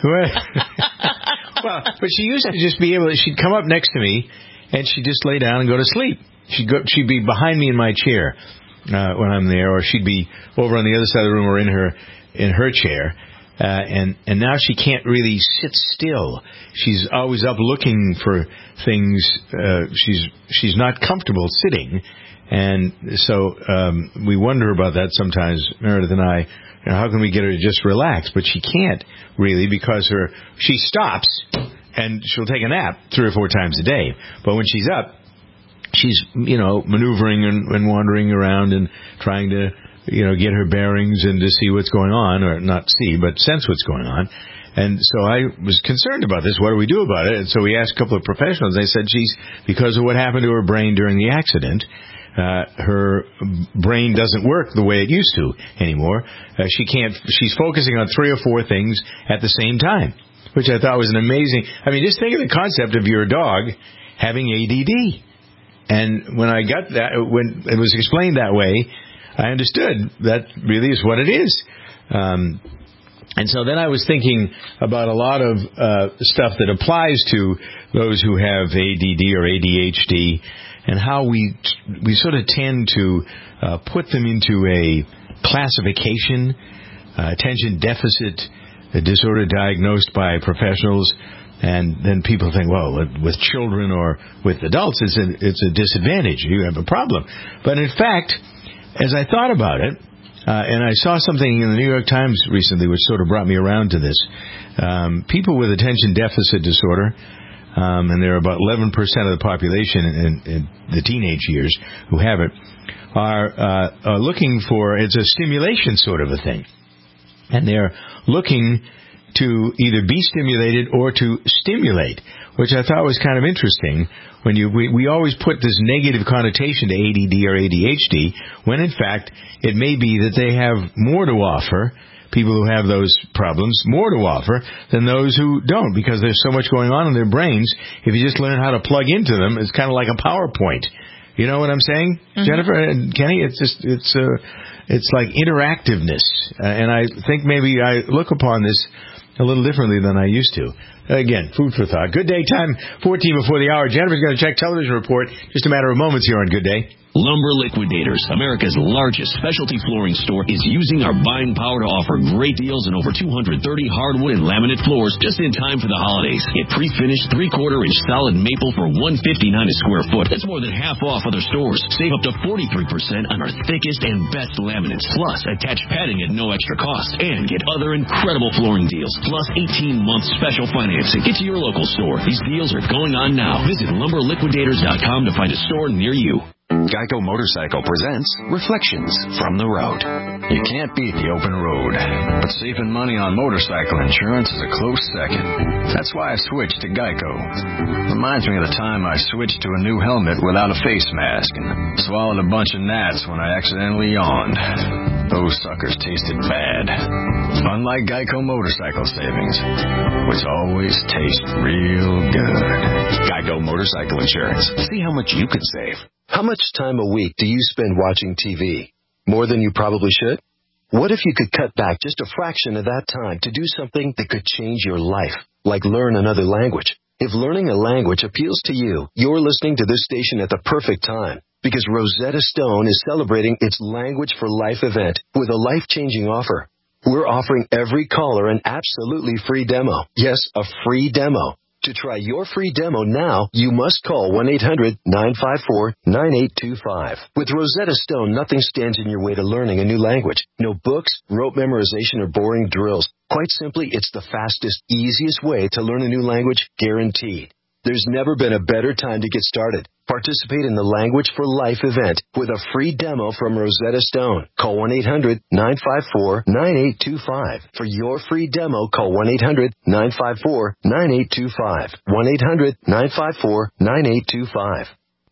Well, but she used to just be able to... She'd come up next to me, and she'd just lay down and go to sleep. She'd go. She'd be behind me in my chair uh, when I'm there, or she'd be over on the other side of the room or in her in her chair. Uh, and, and now she can't really sit still. She's always up looking for things. Uh, she's she's not comfortable sitting. And so um, we wonder about that sometimes, Meredith and I. You know, how can we get her to just relax? But she can't really because her she stops and she'll take a nap three or four times a day. But when she's up, she's, you know, maneuvering and, and wandering around and trying to, you know, get her bearings and to see what's going on, or not see, but sense what's going on. And so I was concerned about this. What do we do about it? And so we asked a couple of professionals. They said she's, because of what happened to her brain during the accident, Uh, her brain doesn't work the way it used to anymore. Uh, she can't, she's focusing on three or four things at the same time, which I thought was an amazing, I mean, just think of the concept of your dog having A D D. And when I got that, when it was explained that way, I understood that really is what it is. Um, And so then I was thinking about a lot of uh, stuff that applies to those who have A D D or A D H D, and how we we sort of tend to uh, put them into a classification, uh, attention deficit disorder diagnosed by professionals, and then people think, well, with children or with adults, it's a, it's a disadvantage. You have a problem. But in fact, as I thought about it, uh, and I saw something in the New York Times recently which sort of brought me around to this, um, people with attention deficit disorder, um, and there are about eleven percent of the population in, in the teenage years who have it, are, uh, are looking for, it's a stimulation sort of a thing. And they're looking to either be stimulated or to stimulate, which I thought was kind of interesting. When you we, we always put this negative connotation to A D D or A D H D, when in fact it may be that they have more to offer, people who have those problems, more to offer than those who don't, because there's so much going on in their brains. If you just learn how to plug into them, it's kind of like a PowerPoint. You know what I'm saying, mm-hmm. Jennifer and Kenny? It's just it's uh, it's like interactiveness, uh, and I think maybe I look upon this a little differently than I used to. Again, food for thought. Good Day time, fourteen before the hour. Jennifer's going to check television report. Just a matter of moments here on Good Day. Lumber Liquidators, America's largest specialty flooring store, is using our buying power to offer great deals on over two hundred thirty hardwood and laminate floors just in time for the holidays. Get pre-finished three-quarter inch solid maple for one hundred fifty-nine dollars a square foot. That's more than half off other stores. Save up to forty-three percent on our thickest and best laminates. Plus, attach padding at no extra cost. And get other incredible flooring deals. Plus, eighteen month special financing. Get to your local store. These deals are going on now. Visit lumber liquidators dot com to find a store near you. Geico Motorcycle presents Reflections from the Road. You can't beat the open road, but saving money on motorcycle insurance is a close second. That's why I switched to Geico. Reminds me of the time I switched to a new helmet without a face mask and swallowed a bunch of gnats when I accidentally yawned. Those suckers tasted bad. Unlike Geico Motorcycle Savings, which always taste real good. Geico Motorcycle Insurance. See how much you could save. How much time a week do you spend watching T V? More than you probably should? What if you could cut back just a fraction of that time to do something that could change your life, like learn another language? If learning a language appeals to you, you're listening to this station at the perfect time, because Rosetta Stone is celebrating its Language for Life event with a life-changing offer. We're offering every caller an absolutely free demo. Yes, a free demo. To try your free demo now, you must call one eight hundred nine five four nine eight two five. With Rosetta Stone, nothing stands in your way to learning a new language. No books, rote memorization, or boring drills. Quite simply, it's the fastest, easiest way to learn a new language, guaranteed. There's never been a better time to get started. Participate in the Language for Life event with a free demo from Rosetta Stone. Call one eight hundred nine five four nine eight two five. For your free demo, call one eight hundred nine five four nine eight two five. one eight hundred nine five four nine eight two five.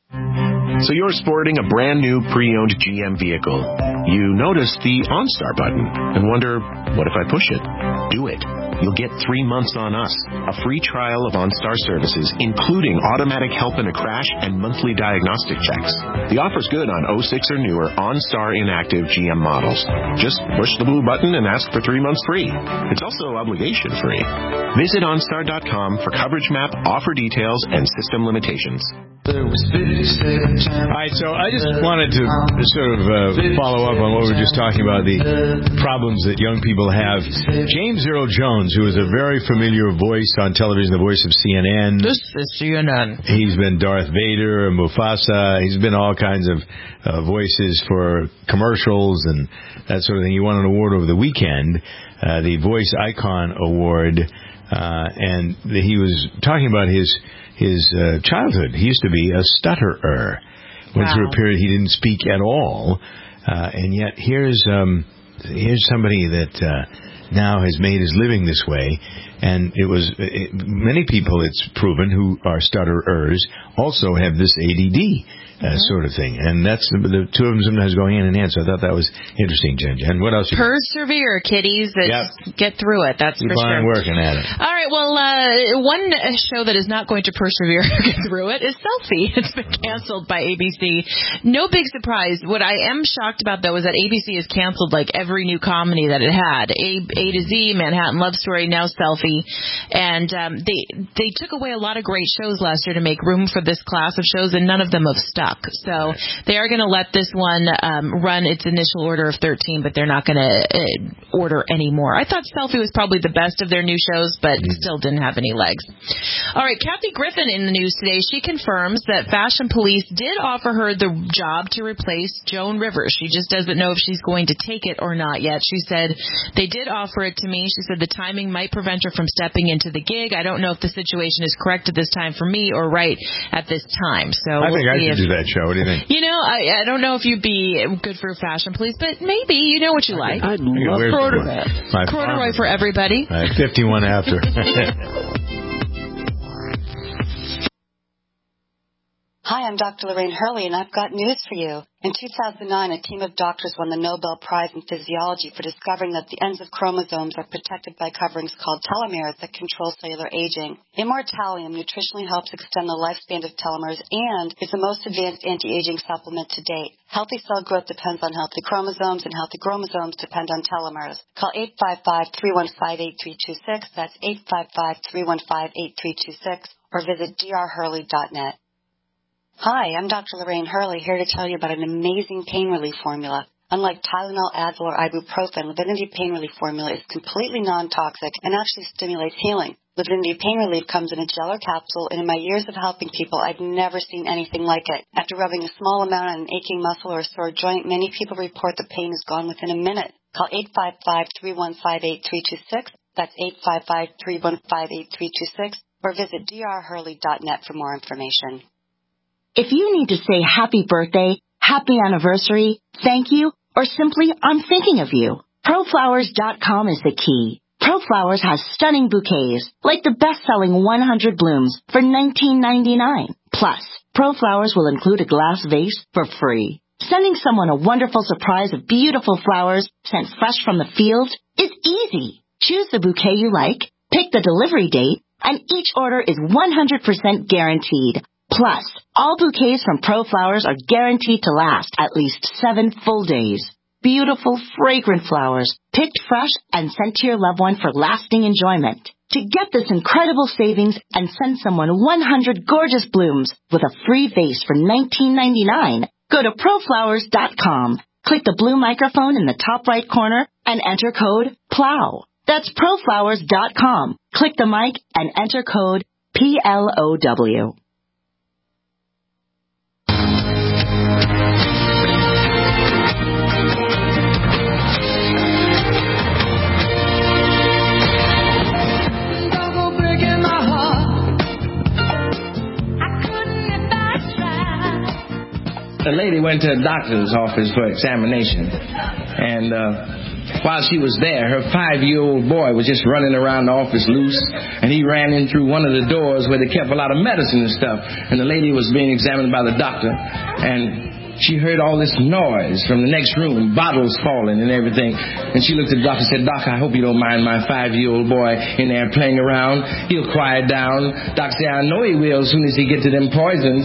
So you're sporting a brand new pre-owned G M vehicle. You notice the OnStar button and wonder, what if I push it? Do it. You'll get three months on us, a free trial of OnStar services, including automatic help in a crash and monthly diagnostic checks. The offer's good on oh six or newer OnStar inactive G M models. Just push the blue button and ask for three months free. It's also obligation free. Visit OnStar dot com for coverage map, offer details, and system limitations. All right, so I just wanted to sort of uh, follow up on what we were just talking about, the problems that young people have. James Earl Jones, who is a very familiar voice on television, the voice of C N N. This is C N N. He's been Darth Vader, Mufasa. He's been all kinds of uh, voices for commercials and that sort of thing. He won an award over the weekend, uh, the Voice Icon Award, uh, and he was talking about his his uh, childhood. He used to be a stutterer. Went wow. through a period he didn't speak at all, uh, and yet here's um, here's somebody that uh, now has made his living this way. And it was it, many people, it's proven, who are stutterers also have this A D D uh, sort of thing. And that's the, the two of them sometimes going hand in hand. So I thought that was interesting, Jen. And what else? You Persevere, kiddies. Yep. Get through it. That's Keep for sure. on working at it. All right. Well, uh, one show that is not going to persevere get through it is Selfie. It's been canceled by A B C. No big surprise. What I am shocked about, though, is that A B C has canceled like every new comedy that it had. A, A to Z, Manhattan Love Story, now Selfie. And um, they they took away a lot of great shows last year to make room for this class of shows, and none of them have stuck. So they are going to let this one um, run its initial order of thirteen, but they're not going to uh, order any more. I thought Selfie was probably the best of their new shows, but still didn't have any legs. All right, Kathy Griffin in the news today. She confirms that Fashion Police did offer her the job to replace Joan Rivers. She just doesn't know if she's going to take it or not yet. She said, they did offer it to me. She said the timing might prevent her from stepping into the gig. I don't know if the situation is correct at this time for me or right at this time. So I we'll think I see should if, do that show. What do you think? You know, I, I don't know if you'd be good for Fashion Police, but maybe. You know what you like. I'd love corduroy. Corduroy for everybody. Uh, fifty-one after. Hi, I'm Doctor Lorraine Hurley, and I've got news for you. In two thousand nine, a team of doctors won the Nobel Prize in Physiology for discovering that the ends of chromosomes are protected by coverings called telomeres that control cellular aging. Immortalium nutritionally helps extend the lifespan of telomeres and is the most advanced anti-aging supplement to date. Healthy cell growth depends on healthy chromosomes, and healthy chromosomes depend on telomeres. Call eight five five, three one five, eight three two six. That's eight five five, three one five, eight three two six, or visit d r hurley dot net. Hi, I'm Doctor Lorraine Hurley, here to tell you about an amazing pain relief formula. Unlike Tylenol, Advil, or ibuprofen, Livinity Pain Relief Formula is completely non-toxic and actually stimulates healing. Livinity Pain Relief comes in a gel or capsule, and in my years of helping people, I've never seen anything like it. After rubbing a small amount on an aching muscle or a sore joint, many people report the pain is gone within a minute. Call eight five five, three one five, eight three two six. That's eight five five, three one five, eight three two six, or visit d r hurley dot net for more information. If you need to say happy birthday, happy anniversary, thank you, or simply I'm thinking of you, pro flowers dot com is the key. ProFlowers has stunning bouquets, like the best-selling one hundred blooms for nineteen ninety-nine. Plus, ProFlowers will include a glass vase for free. Sending someone a wonderful surprise of beautiful flowers sent fresh from the field is easy. Choose the bouquet you like, pick the delivery date, and each order is one hundred percent guaranteed. Plus, all bouquets from ProFlowers are guaranteed to last at least seven full days. Beautiful, fragrant flowers, picked fresh and sent to your loved one for lasting enjoyment. To get this incredible savings and send someone one hundred gorgeous blooms with a free vase for nineteen ninety-nine, go to pro flowers dot com. Click the blue microphone in the top right corner and enter code PLOW. That's pro flowers dot com. Click the mic and enter code P L O W. A lady went to a doctor's office for examination, and uh, while she was there, her five-year-old boy was just running around the office loose, and he ran in through one of the doors where they kept a lot of medicine and stuff, and the lady was being examined by the doctor, and she heard all this noise from the next room, bottles falling and everything, and she looked at the doctor and said, "Doc, I hope you don't mind my five-year-old boy in there playing around. He'll quiet down." Doc said, "I know he will as soon as he gets to them poisons."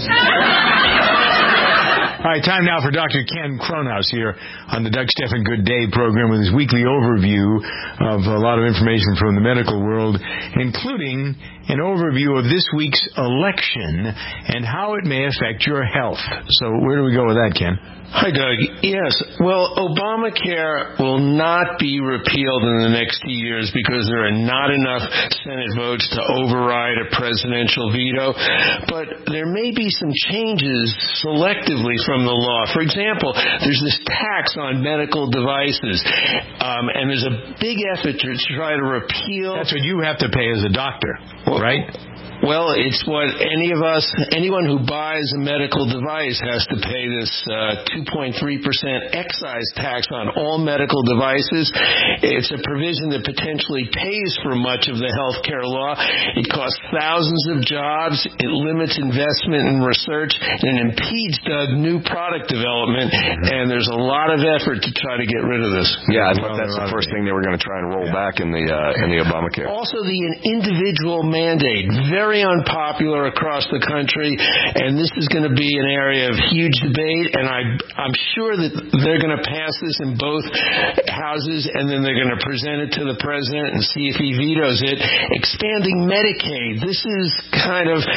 All right, time now for Doctor Ken Kronhaus here on the Doug Stephan Good Day program with his weekly overview of a lot of information from the medical world, including an overview of this week's election and how it may affect your health. So where do we go with that, Ken? Hi, Doug. Yes. Well, Obamacare will not be repealed in the next few years because there are not enough Senate votes to override a presidential veto. But there may be some changes selectively from the law. For example, there's this tax on medical devices, um, and there's a big effort to try to repeal. That's what you have to pay as a doctor, well, right? Well, it's what any of us, anyone who buys a medical device has to pay this uh, two point three percent excise tax on all medical devices. It's a provision that potentially pays for much of the health care law. It costs thousands of jobs. It limits investment in research, and it impedes, Doug, new product development. And there's a lot of effort to try to get rid of this. Yeah, I thought that's the first thing they were going to try and roll yeah. back in the uh, in the Obamacare. Also, the individual mandate, very unpopular across the country, and this is going to be an area of huge debate, and I, I'm sure that they're going to pass this in both houses, and then they're going to present it to the president and see if he vetoes it. Expanding Medicaid, this is kind of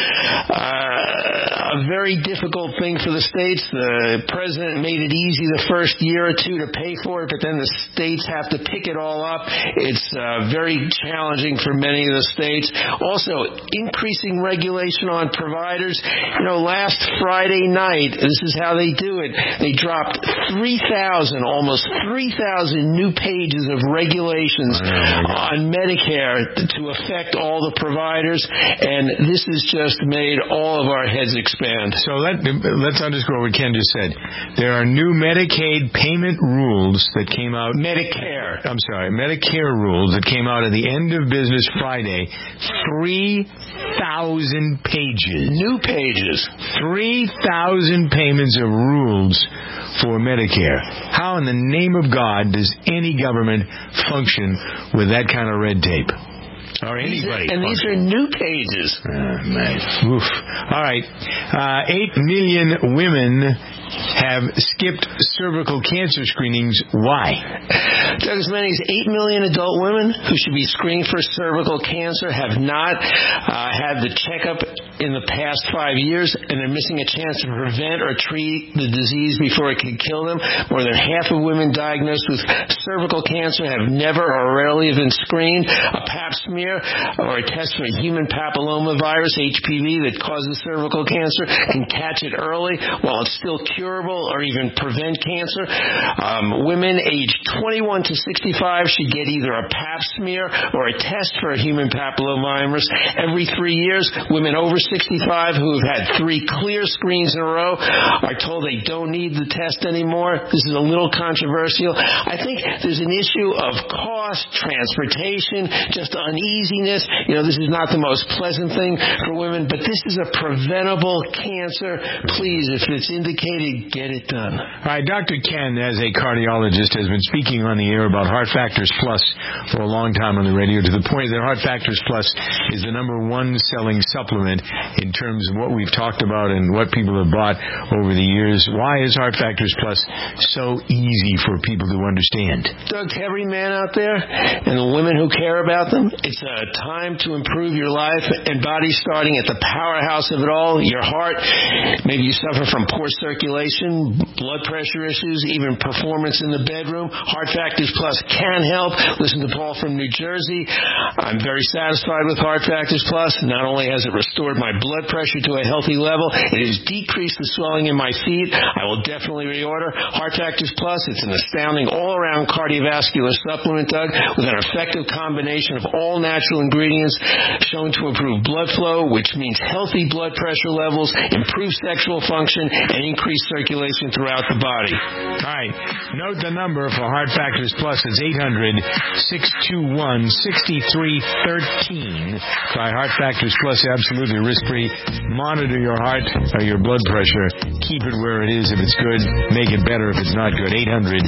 uh, a very difficult thing for the states. The president made it easy the first year or two to pay for it, but then the states have to pick it all up. It's uh, very challenging for many of the states. Also, increasing regulation on providers. You know, last Friday night, this is how they do it. They dropped three thousand, almost three thousand new pages of regulations on Medicare to affect all the providers, and this has just made all of our heads expand. So let, let's underscore what Ken just said. There are new Medicaid payment rules that came out. Medicare. I'm sorry, Medicare rules that came out at the end of business Friday. Three thousand pages. New pages. three thousand payments of rules for Medicare. How in the name of God does any government function with that kind of red tape? Or anybody. And these are new pages. Uh, nice. Oof. All right. Uh, eight million women have skipped cervical cancer screenings. Why? Doug, as many as eight million adult women who should be screened for cervical cancer have not uh, had the checkup in the past five years, and they're missing a chance to prevent or treat the disease before it can kill them. More than half of women diagnosed with cervical cancer have never or rarely been screened. A pap smear or a test for human papillomavirus, H P V, that causes cervical cancer can catch it early while it's still curable or even prevent cancer. Um, women aged twenty-one to sixty-five should get either a pap smear or a test for a human papillomavirus every three years. Women over sixty-five who have had three clear screens in a row are told they don't need the test anymore. This is a little controversial. I think there's an issue of cost, transportation, just uneasiness. You know, this is not the most pleasant thing for women, but this is a preventable cancer. Please, if it's indicated, get it done. All right, Doctor Ken, as a cardiologist, has been speaking on the air about Heart Factors Plus for a long time on the radio, to the point that Heart Factors Plus is the number one selling supplement in terms of what we've talked about and what people have bought over the years. Why is Heart Factors Plus so easy for people to understand? Doug, to every man out there and the women who care about them, it's a time to improve your life and body, starting at the powerhouse of it all, your heart. Maybe you suffer from poor circulation, blood pressure issues, even performance in the bedroom. Heart Factors Plus can help. Listen to Paul from New Jersey. I'm very satisfied with Heart Factors Plus. Not only has it restored my blood pressure to a healthy level, it has decreased the swelling in my feet. I will definitely reorder Heart Factors Plus. It's an astounding all-around cardiovascular supplement, Doug, with an effective combination of all natural ingredients shown to improve blood flow, which means healthy blood pressure levels, improve sexual function, and increase circulation throughout the body. All right. Note the number for Heart Factors Plus. It's eight hundred, six two one, six three one three. Try Heart Factors Plus absolutely risk-free. Monitor your heart or your blood pressure. Keep it where it is if it's good. Make it better if it's not good. eight hundred,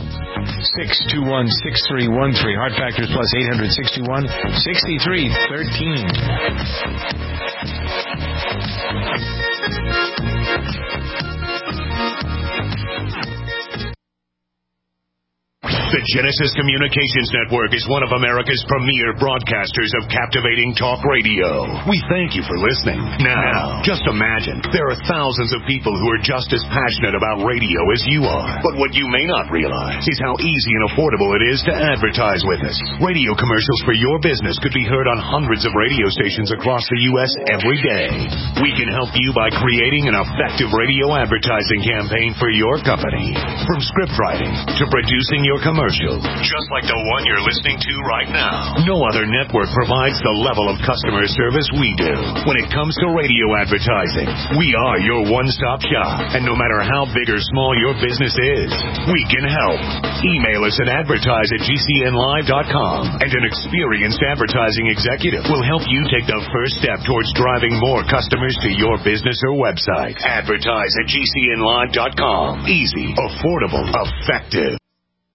six two one, six three one three. Heart Factors Plus, eight hundred, six two one, six three one three. The Genesis Communications Network is one of America's premier broadcasters of captivating talk radio. We thank you for listening. Now, just imagine, there are thousands of people who are just as passionate about radio as you are. But what you may not realize is how easy and affordable it is to advertise with us. Radio commercials for your business could be heard on hundreds of radio stations across the U S every day. We can help you by creating an effective radio advertising campaign for your company. From script writing to producing your commercial, commercial, just like the one you're listening to right now. No other network provides the level of customer service we do. When it comes to radio advertising, we are your one-stop shop. And no matter how big or small your business is, we can help. Email us at advertise at g c n live dot com, and an experienced advertising executive will help you take the first step towards driving more customers to your business or website. Advertise at g c n live dot com. Easy, affordable, effective.